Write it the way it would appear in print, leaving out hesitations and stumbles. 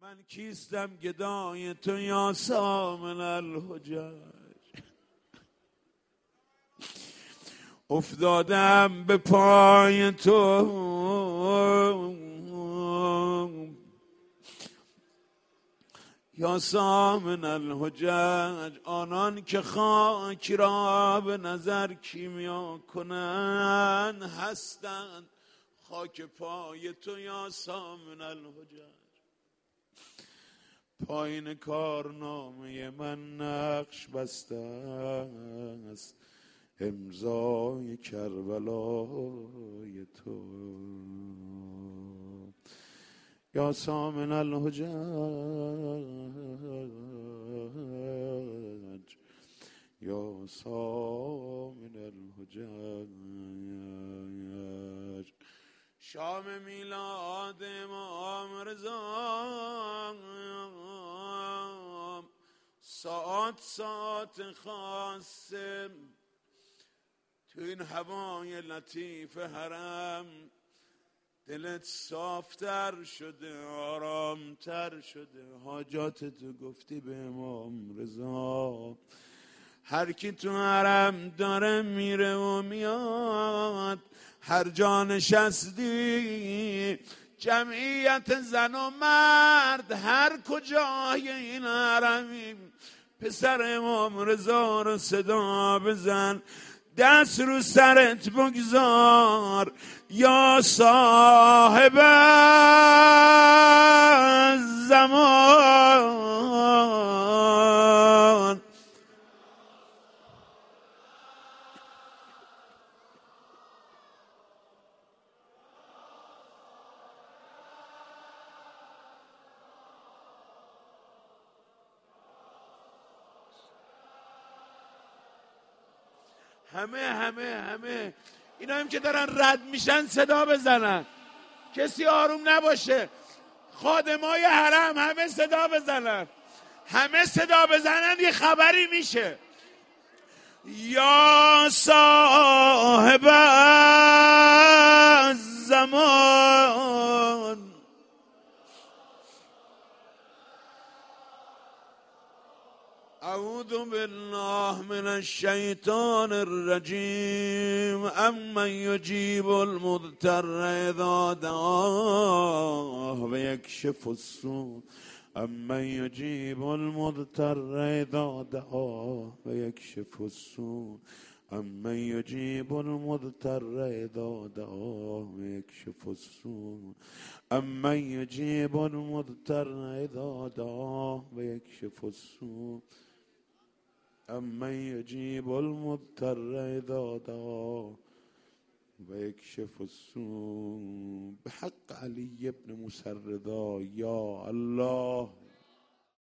من کیستم گدای تو یا سامن الحجج، افتادم به پای تو یا سامن الحجج. آنان که خاک را به نظر کیمیا کنن هستند خاک پای تو یا سامن الحجج. پایین کارنامه من نقش بسته است امضای کربلای تو یا سامن الحجج، یا سامن الحجج. شام میلاد امام رضا ساعت خاصه تو این هوای لطیف حرم دلت صافتر شده، آرامتر شده، حاجات تو گفتی به امام رضا. هر کی تو حرم داره میره و میاد، هر جا نشستی جمعیت زن و مرد هر کجای این حرمی پسر امام رضا رو صدا بزن، دست رو سرت بگذار یا صاحب زمان. همه اینا هم که دارن رد میشن صدا بزنن، کسی آروم نباشه. خادمای حرم همه صدا بزنن، همه صدا بزنن یه خبری میشه. یا صاحب زمان اعوذ بالله من الشیطان الرجیم. امن یجیب المضطر اذا دعاه و یکشف السوء، امن یجیب المضطر اذا دعاه و یکشف السوء، امن یجیب المضطر اذا دعاه و یکشف السوء، امن یجیب المضطر اذا دعاه و یکشف السوء، امن یجیب المضطر اذا دعاه و یکشف السوء. بحق علی ابن موسی الرضا یا الله